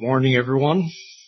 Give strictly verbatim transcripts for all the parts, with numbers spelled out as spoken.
Morning, everyone.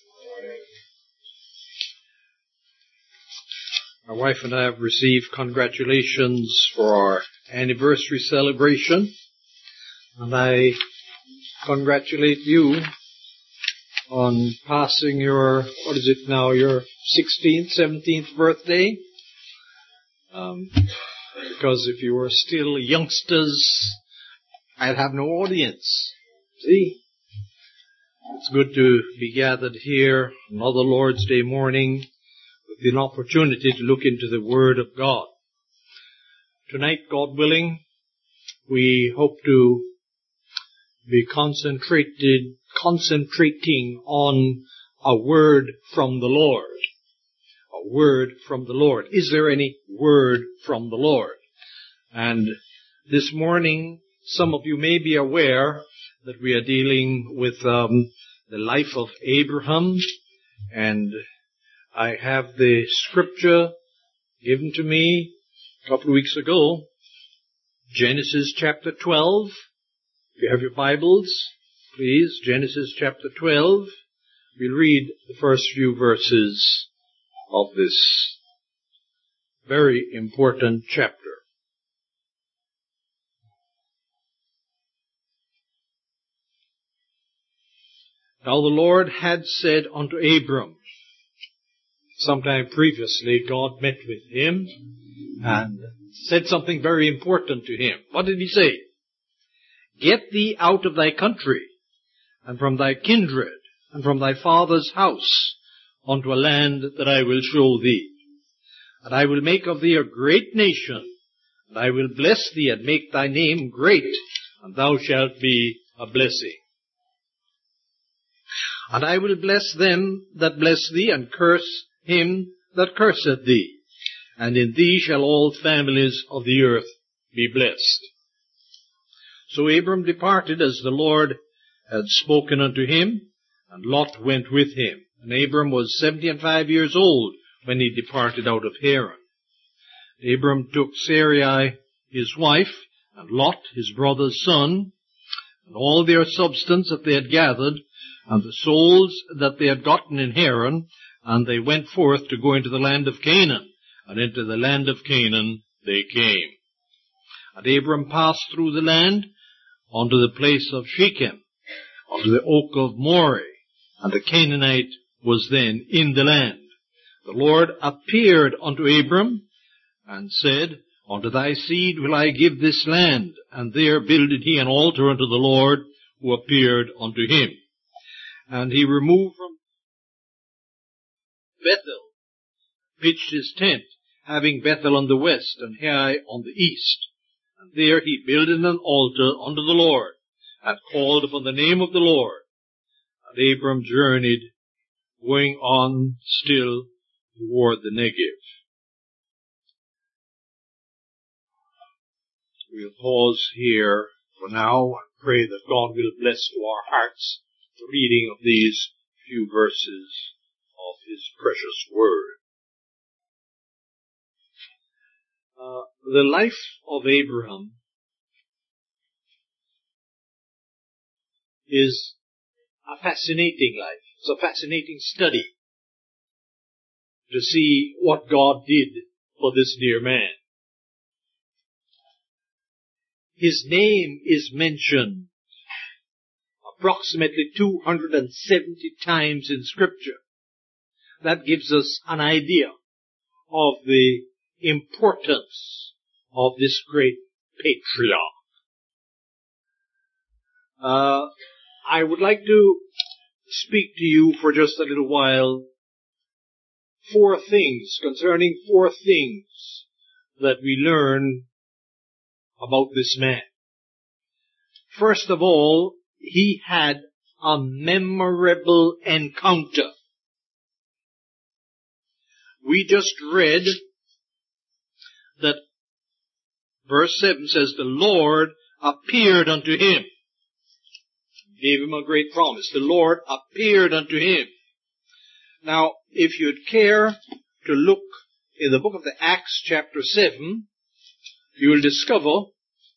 My wife and I have received congratulations for our anniversary celebration, and I congratulate you on passing your, what is it now, your sixteenth, seventeenth birthday. Um, because if you were still youngsters, I'd have no audience. See? It's good to be gathered here another Lord's Day morning with an opportunity to look into the Word of God. Tonight, God willing, we hope to be concentrated, concentrating on a word from the Lord. A word from the Lord. Is there any word from the Lord? And this morning, some of you may be aware that we are dealing with um, the life of Abraham, and I have the scripture given to me a couple of weeks ago, Genesis chapter twelve. If you have your Bibles, please, Genesis chapter twelve. We'll read the first few verses of this very important chapter. Now the Lord had said unto Abram, sometime previously God met with him and said something very important to him. What did he say? Get thee out of thy country, and from thy kindred, and from thy father's house, unto a land that I will show thee. And I will make of thee a great nation, and I will bless thee, and make thy name great, and thou shalt be a blessing. And I will bless them that bless thee, and curse him that curseth thee. And in thee shall all families of the earth be blessed. So Abram departed as the Lord had spoken unto him, and Lot went with him. And Abram was seventy and five years old when he departed out of Haran. Abram took Sarai his wife, and Lot his brother's son, and all their substance that they had gathered, and the souls that they had gotten in Haran, and they went forth to go into the land of Canaan, and into the land of Canaan they came. And Abram passed through the land unto the place of Shechem, unto the oak of Moreh, and the Canaanite was then in the land. The Lord appeared unto Abram, and said, Unto thy seed will I give this land. And there builded he an altar unto the Lord, who appeared unto him. And he removed from Bethel, pitched his tent, having Bethel on the west, and Hai on the east. And there he builded an altar unto the Lord, and called upon the name of the Lord. And Abram journeyed, going on still toward the Negev. We'll pause here for now and pray that God will bless to our hearts the reading of these few verses of His precious Word. Uh, the life of Abraham is a fascinating life. It's a fascinating study to see what God did for this dear man. His name is mentioned approximately two hundred seventy times in Scripture. That gives us an idea of the importance of this great patriarch. Uh, I would like to speak to you for just a little while four things, concerning four things that we learn about this man. First of all, he had a memorable encounter. We just read that verse seven says, the Lord appeared unto him. Gave him a great promise. The Lord appeared unto him. Now, if you'd care to look in the book of the Acts chapter seven, you will discover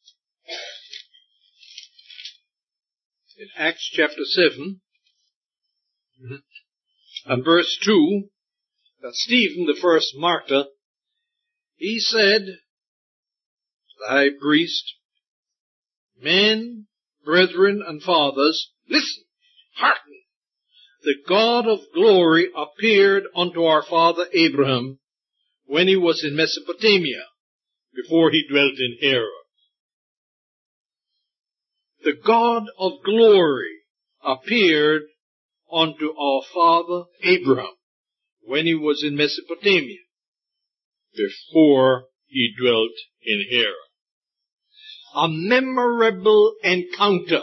in Acts chapter seven, And verse two, that Stephen, the first martyr, he said, the high priest, men, brethren, and fathers, listen, hearken. The God of glory appeared unto our father Abraham when he was in Mesopotamia, before he dwelt in Haran. The God of glory appeared unto our father Abraham when he was in Mesopotamia, before he dwelt in Haran. A memorable encounter.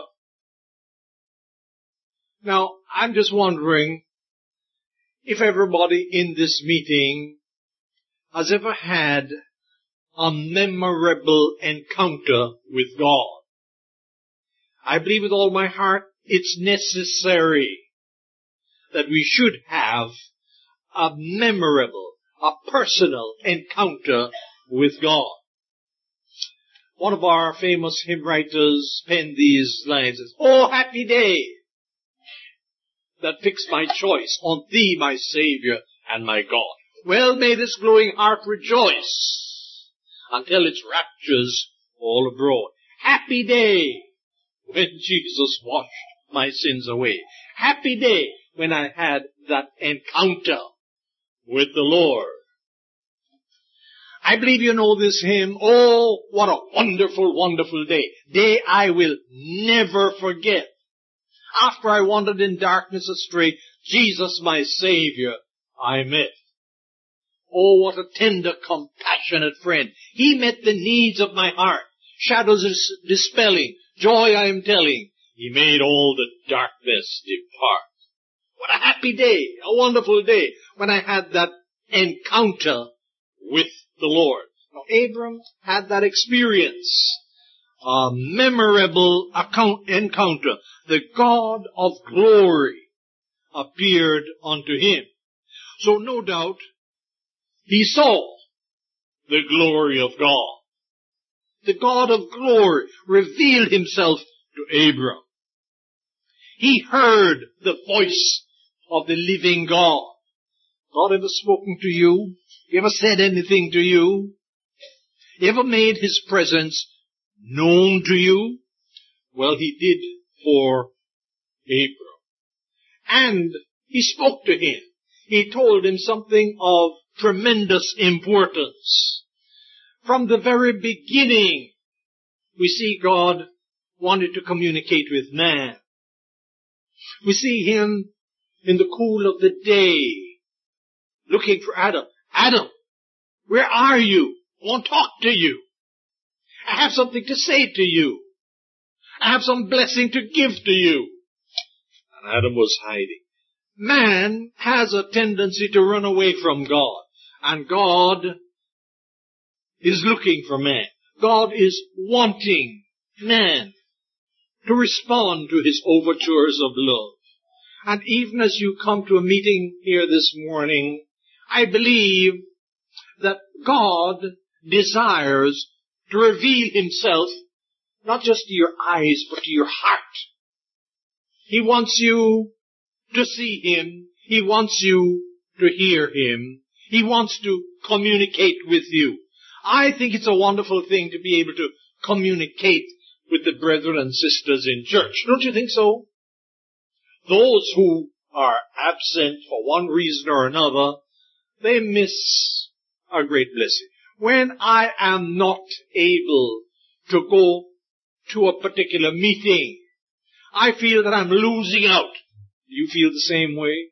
Now, I'm just wondering if everybody in this meeting has ever had a memorable encounter with God. I believe with all my heart it's necessary that we should have a memorable, a personal encounter with God. One of our famous hymn writers penned these lines, "Oh, happy day that fixed my choice on Thee, my Savior and my God. Well may this glowing heart rejoice until its raptures all abroad. Happy day when Jesus washed my sins away. Happy day when I had that encounter with the Lord." I believe you know this hymn. Oh, what a wonderful, wonderful day. Day I will never forget. After I wandered in darkness astray, Jesus my Savior I met. Oh, what a tender, compassionate friend. He met the needs of my heart. Shadows is dispelling. Joy I am telling. He made all the darkness depart. What a happy day, a wonderful day, when I had that encounter with the Lord. Now, Abram had that experience. A memorable account, encounter. The God of glory appeared unto him. So no doubt he saw the glory of God. The God of glory revealed himself to Abram. He heard the voice of the living God. God ever spoken to you? He ever said anything to you? He ever made his presence known to you? Well, he did for Abram. And he spoke to him. He told him something of tremendous importance. From the very beginning, we see God wanted to communicate with man. We see him in the cool of the day, looking for Adam. Adam, where are you? I want to talk to you. I have something to say to you. I have some blessing to give to you. And Adam was hiding. Man has a tendency to run away from God. And God is looking for man. God is wanting man to respond to his overtures of love. And even as you come to a meeting here this morning, I believe that God desires to reveal himself not just to your eyes, but to your heart. He wants you to see him. He wants you to hear him. He wants to communicate with you. I think it's a wonderful thing to be able to communicate with the brethren and sisters in church. Don't you think so? Those who are absent for one reason or another, they miss a great blessing. When I am not able to go to a particular meeting, I feel that I'm losing out. Do you feel the same way?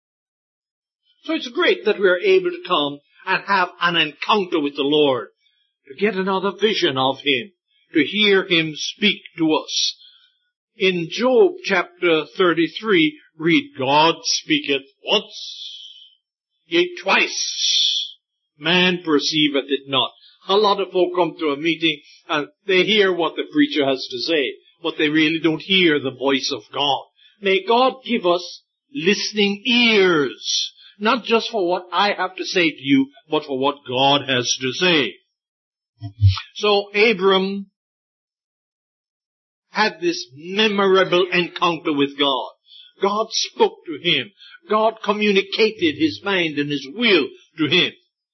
So it's great that we are able to come and have an encounter with the Lord, to get another vision of him, to hear him speak to us. In Job chapter thirty-three, read, God speaketh once, yea twice, man perceiveth it not. A lot of folk come to a meeting and they hear what the preacher has to say, but they really don't hear the voice of God. May God give us listening ears, not just for what I have to say to you, but for what God has to say. So Abram had this memorable encounter with God. God spoke to him. God communicated his mind and his will to him.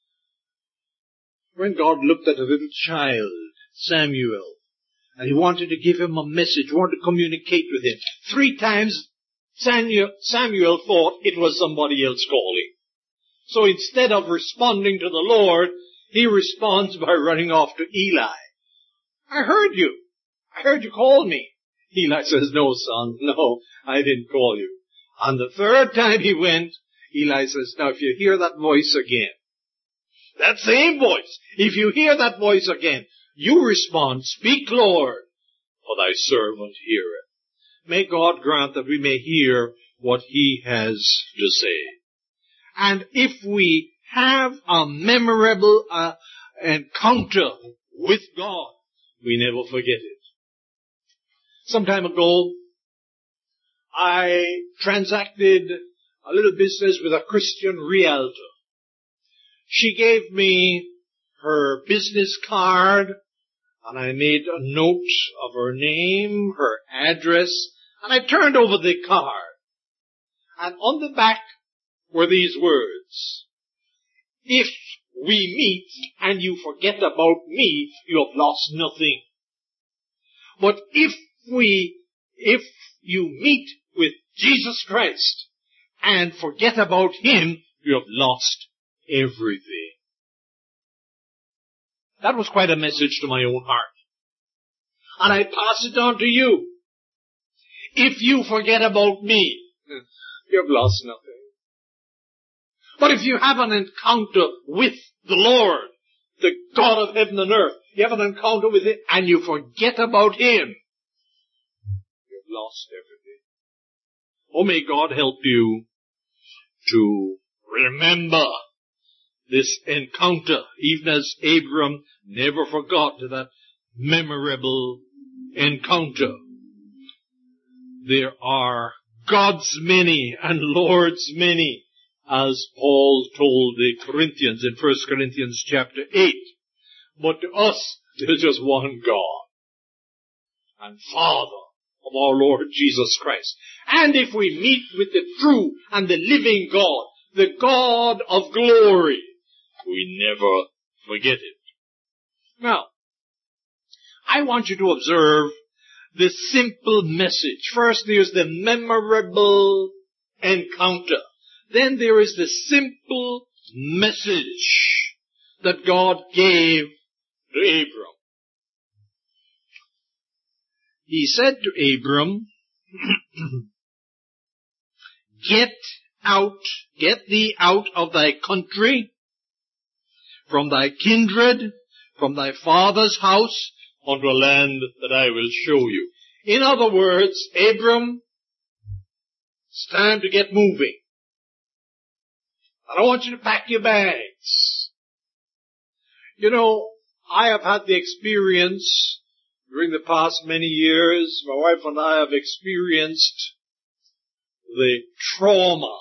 When God looked at a little child, Samuel, and he wanted to give him a message, wanted to communicate with him, three times Samuel, Samuel thought it was somebody else calling. So instead of responding to the Lord, he responds by running off to Eli. I heard you. I heard you call me. Eli says, no, son, no, I didn't call you. On the third time he went, Eli says, now if you hear that voice again, that same voice, if you hear that voice again, you respond, speak, Lord, for thy servant heareth. May God grant that we may hear what he has to say. And if we have a memorable uh, encounter with God, we never forget it. Some time ago, I transacted a little business with a Christian realtor. She gave me her business card, and I made a note of her name, her address, and I turned over the card. And on the back were these words: if we meet and you forget about me, you have lost nothing. But if we, if you meet with Jesus Christ and forget about him, you have lost everything. That was quite a message to my own heart. And I pass it on to you. If you forget about me, you have lost nothing. But if you have an encounter with the Lord, the God of heaven and earth, you have an encounter with him and you forget about him, you've lost everything. Oh, may God help you to remember this encounter, even as Abram never forgot that memorable encounter. There are God's many and Lord's many, as Paul told the Corinthians in First Corinthians chapter eight. But to us, there's just one God and Father of our Lord Jesus Christ. And if we meet with the true and the living God, the God of glory, we never forget it. Now, I want you to observe this simple message. First, there's the memorable encounter. Then there is the simple message that God gave to Abram. He said to Abram, get out, get thee out of thy country, from thy kindred, from thy father's house, unto a land that I will show you. In other words, Abram, it's time to get moving. I don't want you to pack your bags. You know, I have had the experience during the past many years, my wife and I have experienced the trauma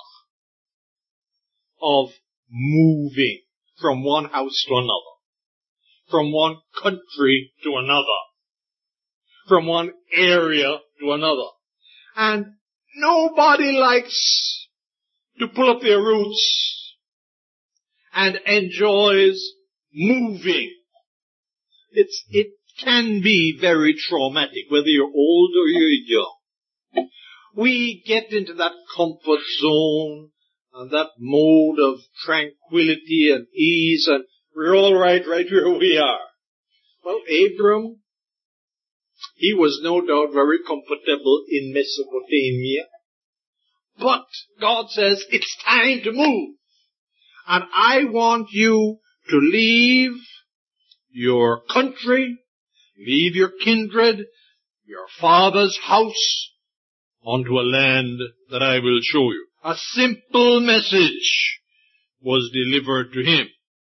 of moving from one house to another, from one country to another, from one area to another. And nobody likes to pull up their roots and enjoys moving. It's, it can be very traumatic, whether you're old or you're young. We get into that comfort zone and that mode of tranquility and ease, and we're all right right where we are. Well, Abram, he was no doubt very comfortable in Mesopotamia. But God says, it's time to move. And I want you to leave your country, leave your kindred, your father's house, unto a land that I will show you. A simple message was delivered to him.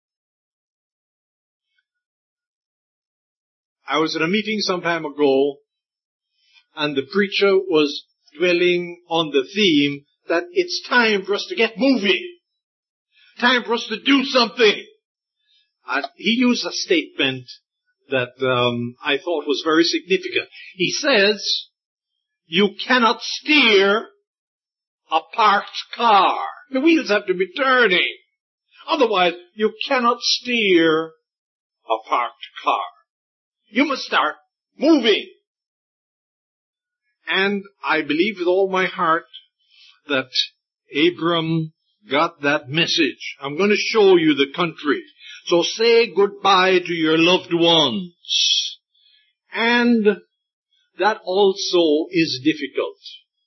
I was at a meeting some time ago, and the preacher was dwelling on the theme that it's time for us to get moving. Time for us to do something. And he used a statement that um, I thought was very significant. He says, you cannot steer a parked car. The wheels have to be turning. Otherwise, you cannot steer a parked car. You must start moving. And I believe with all my heart that Abram got that message. I'm going to show you the country. So say goodbye to your loved ones. And that also is difficult.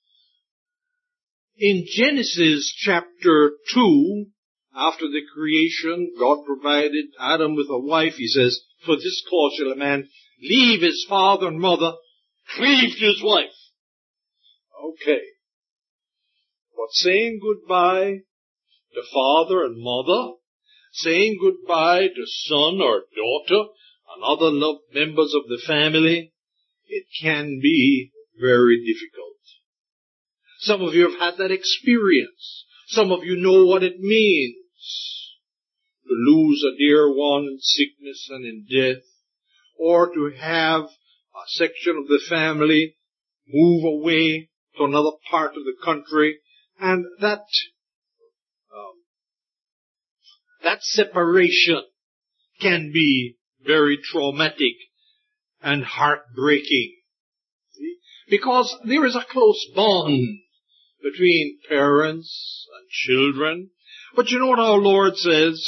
In Genesis chapter two, after the creation, God provided Adam with a wife. He says, for this cause shall a man leave his father and mother, cleave to his wife. Okay. But saying goodbye to father and mother, saying goodbye to son or daughter and other loved members of the family, it can be very difficult. Some of you have had that experience. Some of you know what it means to lose a dear one in sickness and in death, or to have a section of the family move away to another part of the country, and that um, that separation can be very traumatic and heartbreaking. See? Because there is a close bond between parents and children. But you know what our Lord says?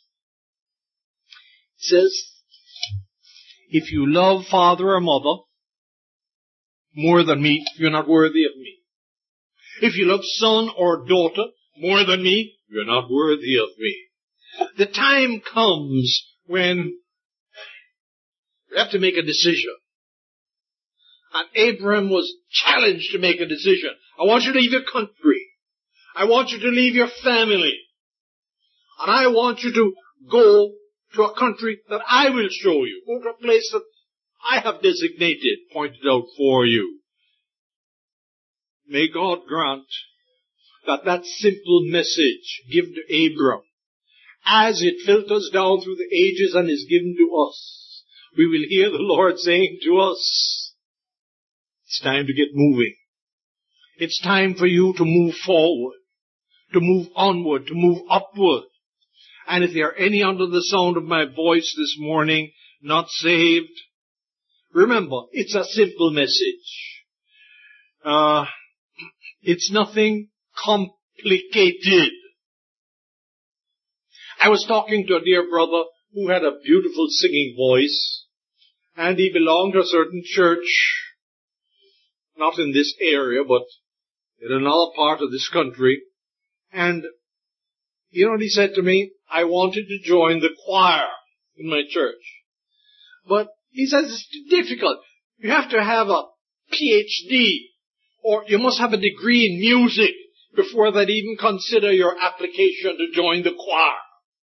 He says, if you love father or mother more than me, you're not worthy of me. If you love son or daughter more than me, you're not worthy of me. The time comes when you have to make a decision. And Abraham was challenged to make a decision. I want you to leave your country. I want you to leave your family. And I want you to go to a country that I will show you. Go to a place that I have designated, pointed out for you. May God grant that that simple message given to Abram, as it filters down through the ages and is given to us, we will hear the Lord saying to us, it's time to get moving. It's time for you to move forward, to move onward, to move upward. And if there are any under the sound of my voice this morning not saved, remember, it's a simple message. Uh, it's nothing complicated. I was talking to a dear brother who had a beautiful singing voice, and he belonged to a certain church, not in this area, but in another part of this country. And, you know what he said to me? I wanted to join the choir in my church. But he says it's difficult. You have to have a P H D, or you must have a degree in music before they'd even consider your application to join the choir.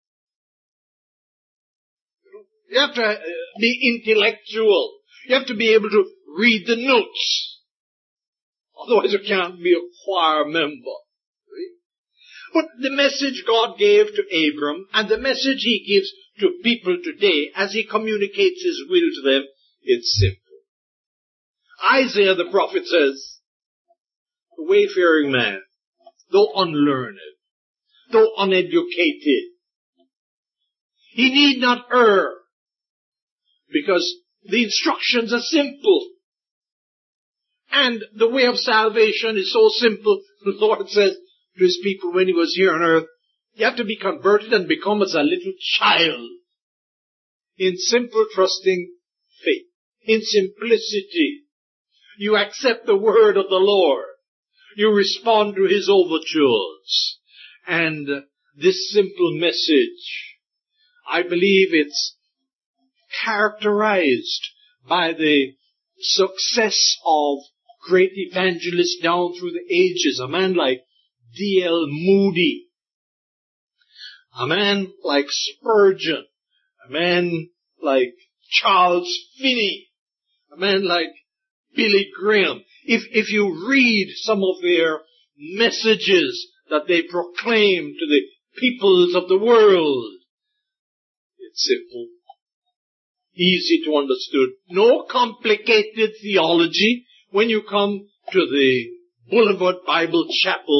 You have to be intellectual. You have to be able to read the notes. Otherwise you can't be a choir member. But the message God gave to Abram and the message he gives to people today as he communicates his will to them, it's simple. Isaiah the prophet says, the wayfaring man, though unlearned, though uneducated, he need not err, because the instructions are simple. And the way of salvation is so simple. The Lord says to his people when he was here on earth, you have to be converted and become as a little child. In simple trusting faith. In simplicity. You accept the word of the Lord. You respond to his overtures. And this simple message, I believe it's characterized by the success of great evangelists down through the ages. A man like D L Moody. A man like Spurgeon. A man like Charles Finney. A man like Billy Graham. If, if you read some of their messages that they proclaim to the peoples of the world, it's simple. Easy to understand. No complicated theology. When you come to the Boulevard Bible Chapel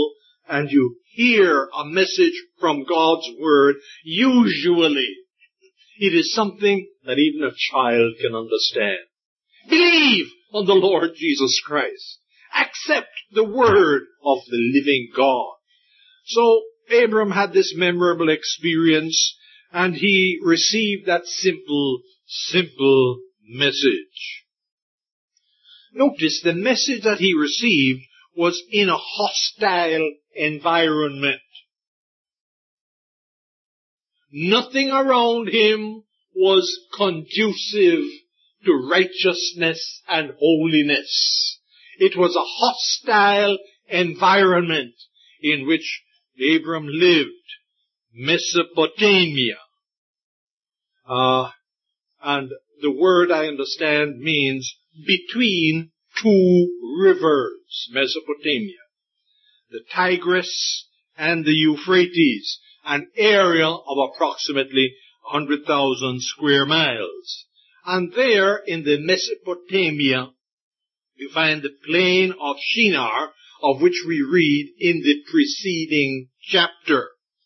and you hear a message from God's Word, usually it is something that even a child can understand. Believe on the Lord Jesus Christ. Accept the Word of the living God. So Abram had this memorable experience, and he received that simple, simple message. Notice the message that he received was in a hostile environment. Nothing around him was conducive to righteousness and holiness. It was a hostile environment in which Abram lived. Mesopotamia. Uh, and the word, I understand, means between two rivers. Mesopotamia. The Tigris and the Euphrates. An area of approximately one hundred thousand square miles. And there in the Mesopotamia, you find the plain of Shinar, of which we read in the preceding chapter.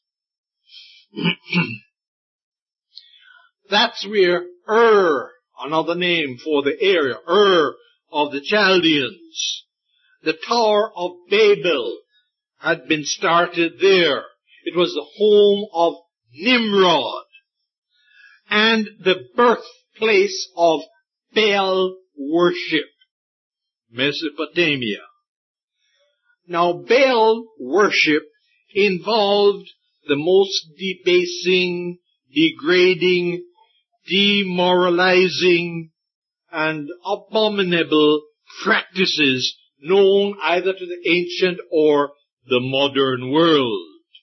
That's where Ur, another name for the area, Ur of the Chaldeans, the Tower of Babel, had been started there. It was the home of Nimrod and the birthplace of Baal worship, Mesopotamia. Now, Baal worship involved the most debasing, degrading, demoralizing, and abominable practices known either to the ancient or the modern world.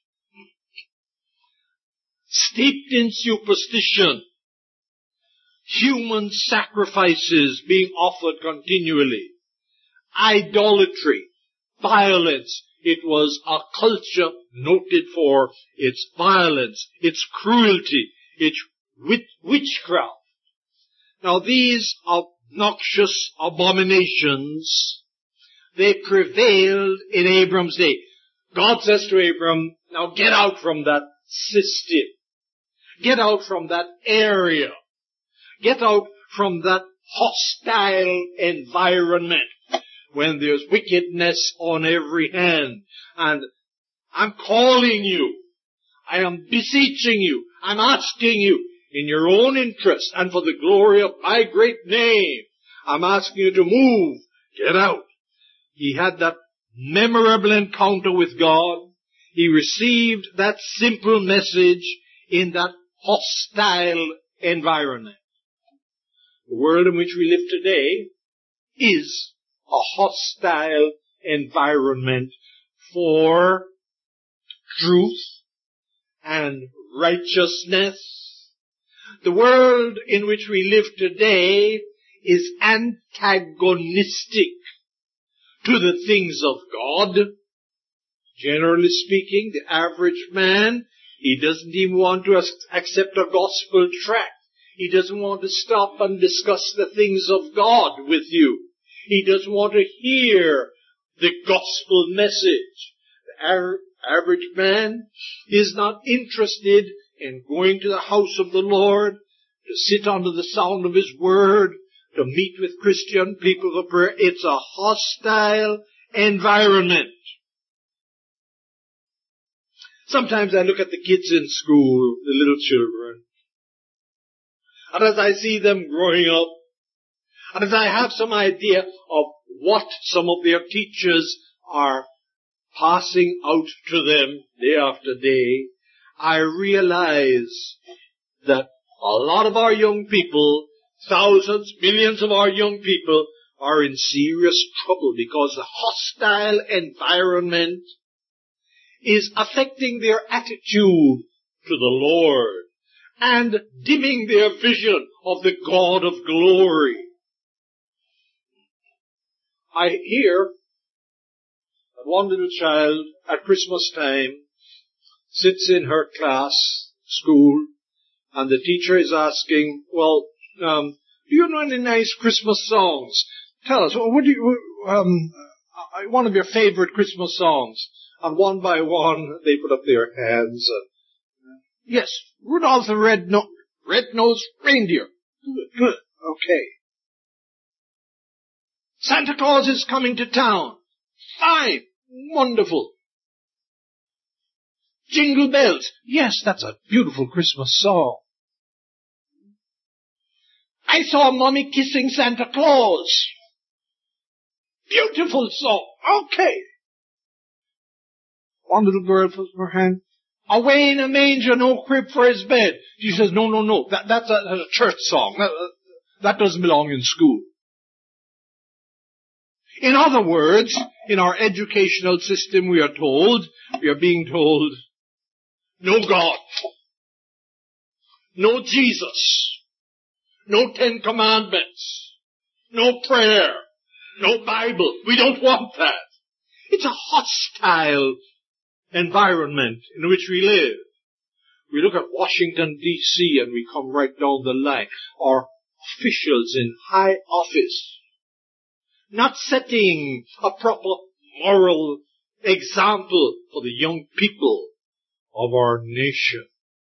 Steeped in superstition, human sacrifices being offered continually, idolatry, violence. It was a culture noted for its violence, its cruelty, its witchcraft. Now these obnoxious abominations, they prevailed in Abram's day. God says to Abram, now get out from that system. Get out from that area. Get out from that hostile environment when there's wickedness on every hand. And I'm calling you. I am beseeching you. I'm asking you in your own interest and for the glory of my great name. I'm asking you to move. Get out. He had that memorable encounter with God. He received that simple message in that hostile environment. The world in which we live today is a hostile environment for truth and righteousness. The world in which we live today is antagonistic to the things of God. Generally speaking, the average man, he doesn't even want to accept a gospel tract. He doesn't want to stop and discuss the things of God with you. He doesn't want to hear the gospel message. The average man is not interested in going to the house of the Lord, to sit under the sound of His word, to meet with Christian people for prayer. It's a hostile environment. Sometimes I look at the kids in school, the little children, and as I see them growing up, and as I have some idea of what some of their teachers are passing out to them day after day, I realize that a lot of our young people, thousands, millions of our young people, are in serious trouble because the hostile environment is affecting their attitude to the Lord and dimming their vision of the God of glory. I hear that one little child at Christmas time sits in her class, school, and the teacher is asking, well, um, do you know any nice Christmas songs? Tell us, what do you, um, one of your favorite Christmas songs? And one by one, they put up their hands. And, yes, Rudolph the Red No- Red-Nosed Reindeer. Good, good, okay. Santa Claus is coming to town. Fine, wonderful. Jingle bells. Yes, that's a beautiful Christmas song. I saw Mommy kissing Santa Claus. Beautiful song. Okay. One little girl puts her hand. Away in a manger, no crib for his bed. She says, no, no, no. That, that's, a, that's a church song. That, that doesn't belong in school. In other words, in our educational system, we are told, we are being told, no God, no Jesus, no Ten Commandments, no prayer, no Bible. We don't want that. It's a hostile environment in which we live. We look at Washington, D C, and we come right down the line. Our officials in high office not setting a proper moral example for the young people of our nation.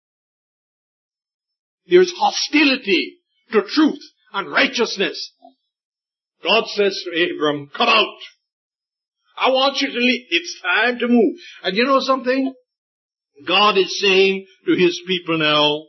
There's hostility to truth and righteousness. God says to Abram, come out. I want you to leave. It's time to move. And you know something? God is saying to his people now,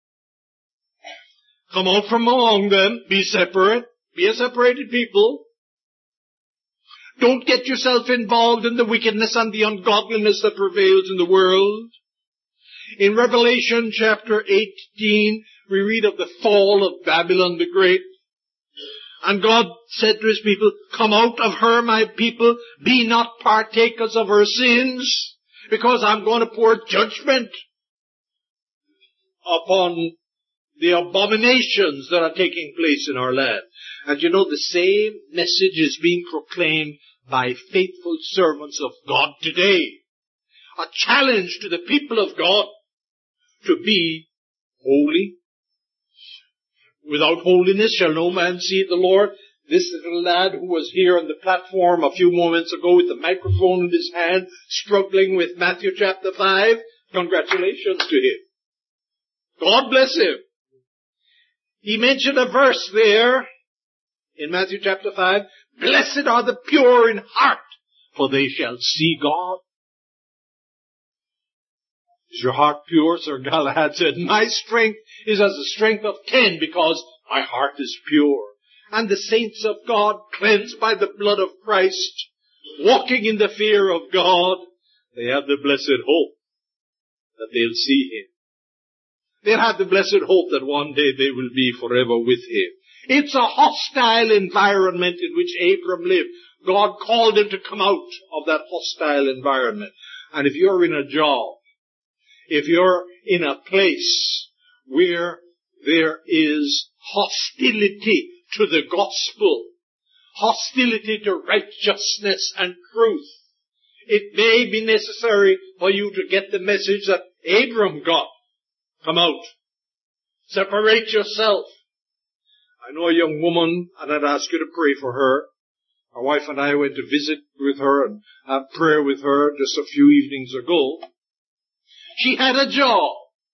come out from among them, be separate, be a separated people. Don't get yourself involved in the wickedness and the ungodliness that prevails in the world. In Revelation chapter eighteen, we read of the fall of Babylon the Great. And God said to his people, come out of her, my people, be not partakers of her sins, because I'm going to pour judgment upon the abominations that are taking place in our land. And you know, the same message is being proclaimed by faithful servants of God today. A challenge to the people of God to be holy. Without holiness shall no man see the Lord. This little lad who was here on the platform a few moments ago with the microphone in his hand, struggling with Matthew chapter five, congratulations to him. God bless him. He mentioned a verse there in Matthew chapter five, blessed are the pure in heart, for they shall see God. Is your heart pure? Sir Galahad said, my strength is as the strength of ten, because my heart is pure. And the saints of God, cleansed by the blood of Christ, walking in the fear of God, they have the blessed hope that they'll see him. They'll have the blessed hope that one day they will be forever with him. It's a hostile environment in which Abram lived. God called him to come out of that hostile environment. And if you're in a job, if you're in a place where there is hostility to the gospel, hostility to righteousness and truth, it may be necessary for you to get the message that Abram got. Come out. Separate yourself. I know a young woman, and I'd ask you to pray for her. My wife and I went to visit with her and have prayer with her just a few evenings ago. She had a job,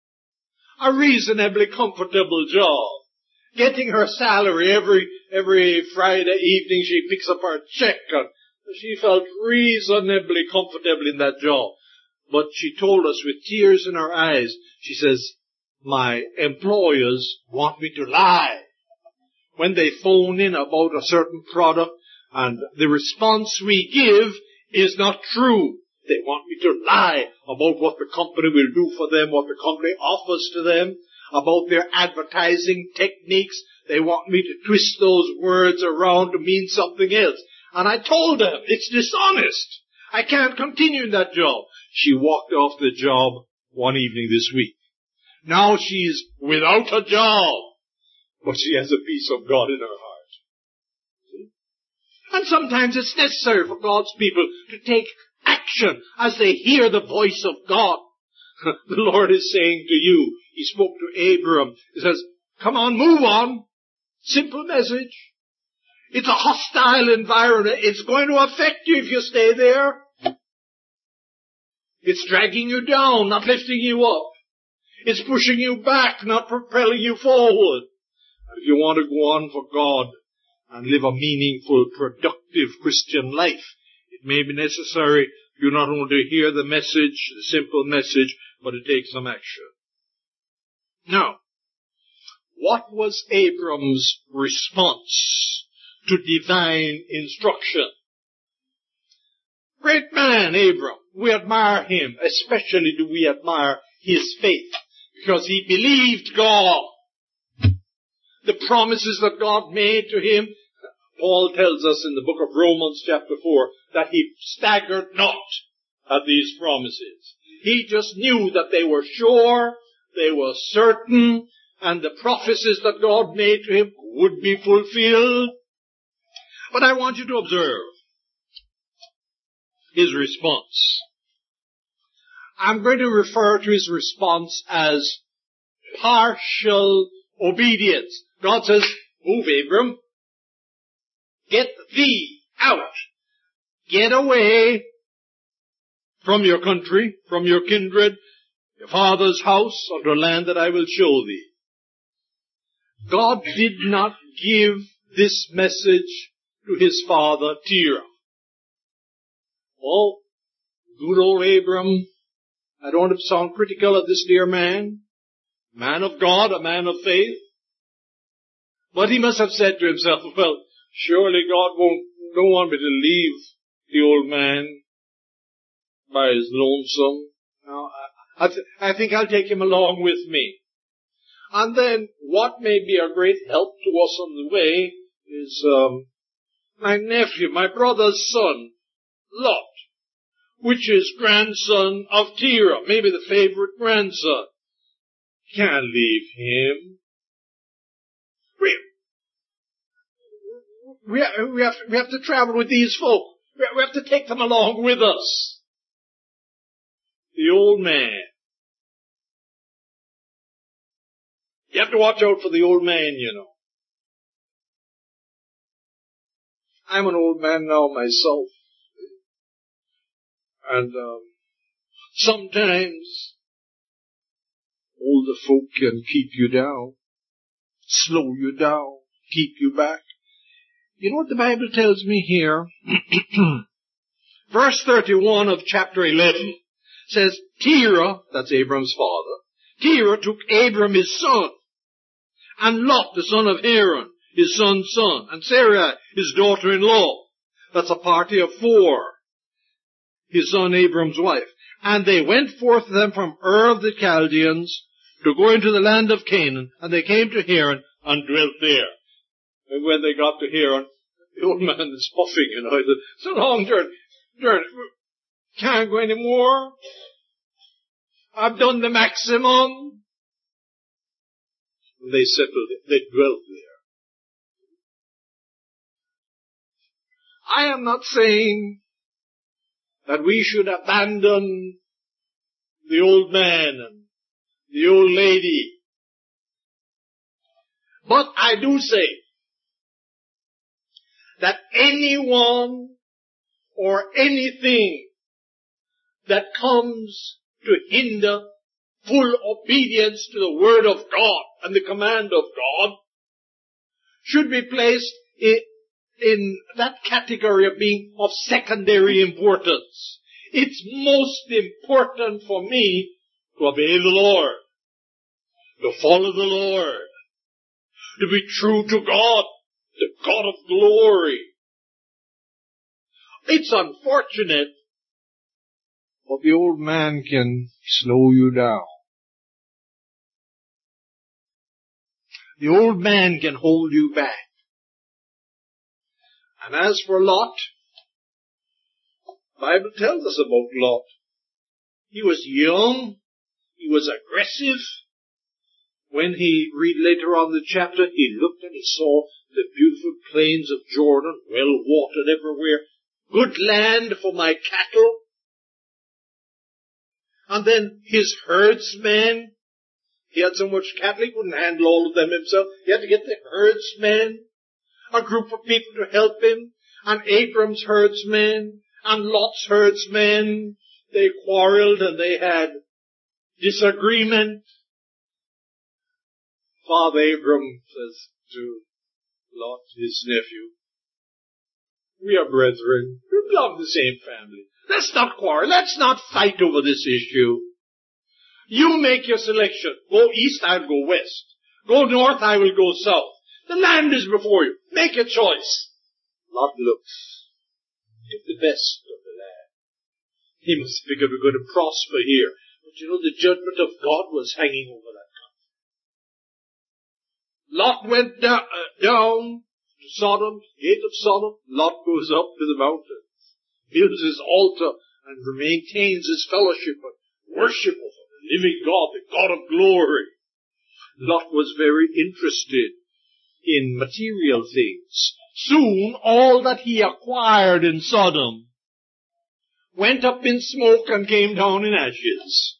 a reasonably comfortable job, getting her salary every every Friday evening. She picks up her check, and she felt reasonably comfortable in that job. But she told us with tears in her eyes, she says, my employers want me to lie. When they phone in about a certain product and the response we give is not true, they want me to lie about what the company will do for them, what the company offers to them, about their advertising techniques. They want me to twist those words around to mean something else. And I told them, it's dishonest. I can't continue in that job. She walked off the job one evening this week. Now she's without a job, but she has a peace of God in her heart. See? And sometimes it's necessary for God's people to take action as they hear the voice of God. The Lord is saying to you, he spoke to Abram, he says, come on, move on. Simple message. It's a hostile environment. It's going to affect you if you stay there. It's dragging you down, not lifting you up. It's pushing you back, not propelling you forward. If you want to go on for God and live a meaningful, productive Christian life, it may be necessary for you not only to hear the message, the simple message, but to take some action. Now, what was Abram's response to divine instruction? Great man, Abram. We admire him. Especially do we admire his faith, because he believed God. The promises that God made to him, Paul tells us in the book of Romans chapter four, that he staggered not at these promises. He just knew that they were sure, they were certain, and the prophecies that God made to him would be fulfilled. But I want you to observe his response. I'm going to refer to his response as partial obedience. God says, move, Abram. Get thee out. Get away from your country, from your kindred, your father's house, unto a land that I will show thee. God did not give this message to his father, Terah. Oh, good old Abram. I don't want to sound critical of this dear man. Man of God, a man of faith. But he must have said to himself, well, surely God won't, don't want me to leave the old man by his lonesome. Now, I, I, th- I think I'll take him along with me. And then, what may be a great help to us on the way is um, my nephew, my brother's son, Lot, which is grandson of Terah, maybe the favorite grandson. Can't leave him. We, we, we, have, we have to travel with these folk. We, we have to take them along with us. The old man. You have to watch out for the old man, you know. I'm an old man now myself. And um, sometimes older folk can keep you down, slow you down, keep you back. You know what the Bible tells me here? Verse thirty-one of chapter eleven says, Terah, that's Abram's father, Terah took Abram his son, and Lot, the son of Haran, his son's son, and Sarai, his daughter-in-law. That's a party of four. His son Abram's wife. And they went forth them from Ur of the Chaldeans to go into the land of Canaan, and they came to Haran and dwelt there. And when they got to Haran, the old man is puffing, you know, he said, it's a long journey, journey. Can't go any more. I've done the maximum. And they settled it. They dwelt there. I am not saying that we should abandon the old man and the old lady. But I do say that anyone or anything that comes to hinder full obedience to the Word of God and the command of God should be placed in in that category of being of secondary importance. It's most important for me to obey the Lord, to follow the Lord, to be true to God, the God of glory. It's unfortunate, but the old man can slow you down. The old man can hold you back. And as for Lot, the Bible tells us about Lot. He was young. He was aggressive. When he read later on the chapter, he looked and he saw the beautiful plains of Jordan, well watered everywhere, good land for my cattle. And then his herdsmen, he had so much cattle he couldn't handle all of them himself. He had to get the herdsmen, a group of people to help him, and Abram's herdsmen, and Lot's herdsmen. they quarreled and they had disagreement. Father Abram says to Lot, his nephew, we are brethren. We belong to the same family. Let's not quarrel. Let's not fight over this issue. You make your selection. Go east, I'll go west. Go north, I will go south. The land is before you. Make a choice. Lot looks. Get the best of the land. He must figure we're going to prosper here. But you know, the judgment of God was hanging over that country. Lot went down, uh, down to Sodom, gate of Sodom. Lot goes up to the mountains, builds his altar, and maintains his fellowship and worship of the living God, the God of glory. Lot was very interested in material things. Soon, all that he acquired in Sodom went up in smoke and came down in ashes.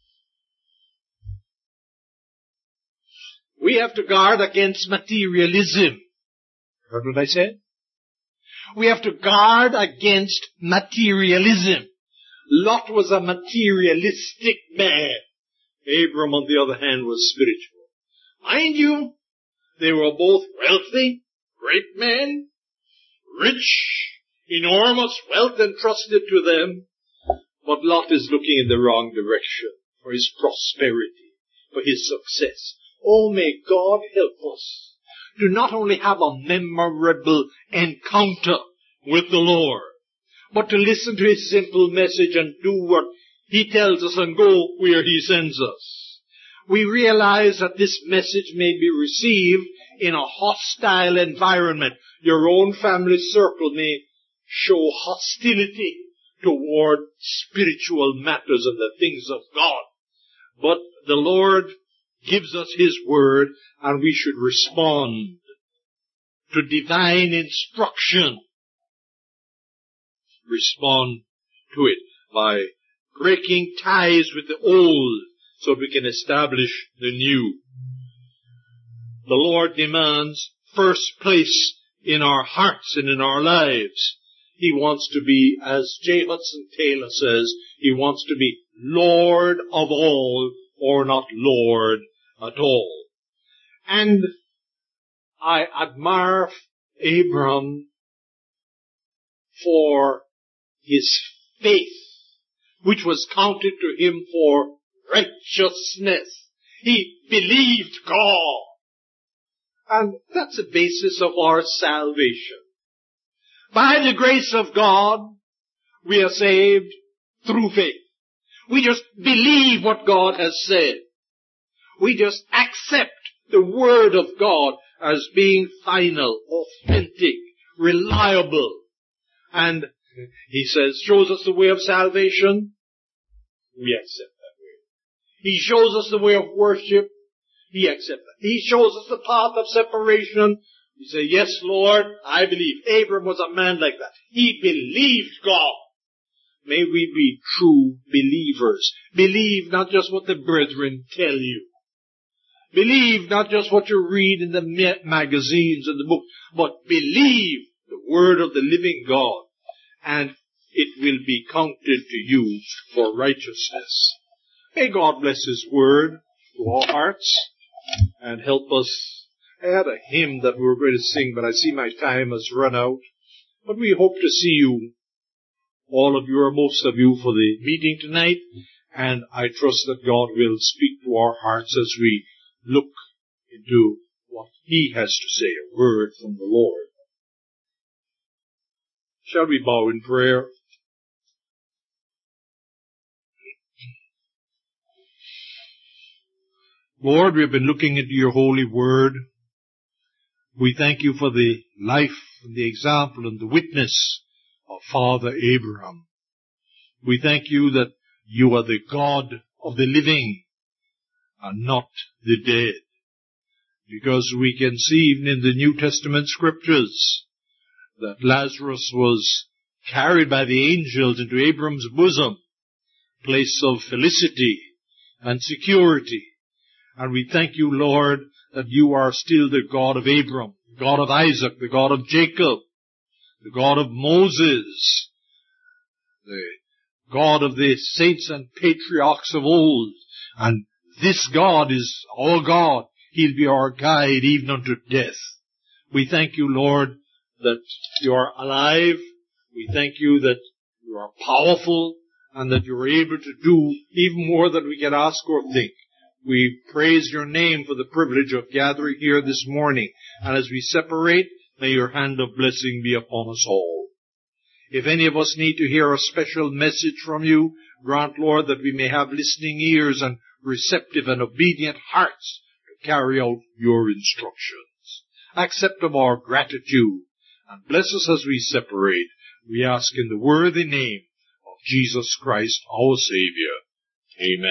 We have to guard against materialism. Heard what I said? We have to guard against materialism. Lot was a materialistic man. Abram, on the other hand, was spiritual. Mind you, they were both wealthy, great men, rich, enormous wealth entrusted to them. But Lot is looking in the wrong direction for his prosperity, for his success. Oh, may God help us to not only have a memorable encounter with the Lord, but to listen to his simple message and do what he tells us and go where he sends us. We realize that this message may be received in a hostile environment. Your own family circle may show hostility toward spiritual matters and the things of God. But the Lord gives us his word, and we should respond to divine instruction. Respond to it by breaking ties with the old so we can establish the new. The Lord demands first place in our hearts and in our lives. He wants to be, as J. Hudson Taylor says, he wants to be Lord of all, or not Lord at all. And I admire Abram for his faith, which was counted to him for righteousness. He believed God. And that's the basis of our salvation. By the grace of God, we are saved through faith. We just believe what God has said. We just accept the Word of God as being final, authentic, reliable. And he says, shows us the way of salvation. We accept that way. He shows us the way of worship. He accepts that. He shows us the path of separation. We say, yes, Lord, I believe. Abram was a man like that. He believed God. May we be true believers. Believe not just what the brethren tell you. Believe not just what you read in the magazines and the books, but believe the word of the living God, and it will be counted to you for righteousness. May God bless his word to our hearts and help us. I had a hymn that we were going to sing, but I see my time has run out. But we hope to see you, all of you or most of you, for the meeting tonight. And I trust that God will speak to our hearts as we look into what he has to say, a word from the Lord. Shall we bow in prayer? Lord, we have been looking into your holy word. We thank you for the life and the example and the witness of Father Abraham. We thank you that you are the God of the living and not the dead. Because we can see even in the New Testament scriptures that Lazarus was carried by the angels into Abraham's bosom, place of felicity and security. And we thank you, Lord, that you are still the God of Abraham, the God of Isaac, the God of Jacob, the God of Moses, the God of the saints and patriarchs of old. And this God is our God. He'll be our guide even unto death. We thank you, Lord, that you are alive. We thank you that you are powerful and that you are able to do even more than we can ask or think. We praise your name for the privilege of gathering here this morning. And as we separate, may your hand of blessing be upon us all. If any of us need to hear a special message from you, grant, Lord, that we may have listening ears and receptive and obedient hearts to carry out your instructions. Accept of our gratitude and bless us as we separate. We ask in the worthy name of Jesus Christ, our Savior. Amen.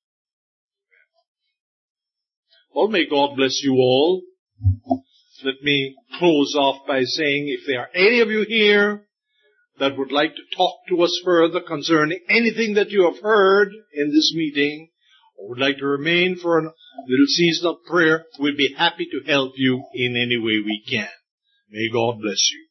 Well, may God bless you all. Let me close off by saying, if there are any of you here that would like to talk to us further concerning anything that you have heard in this meeting, or would like to remain for a little season of prayer, we'll be happy to help you in any way we can. May God bless you.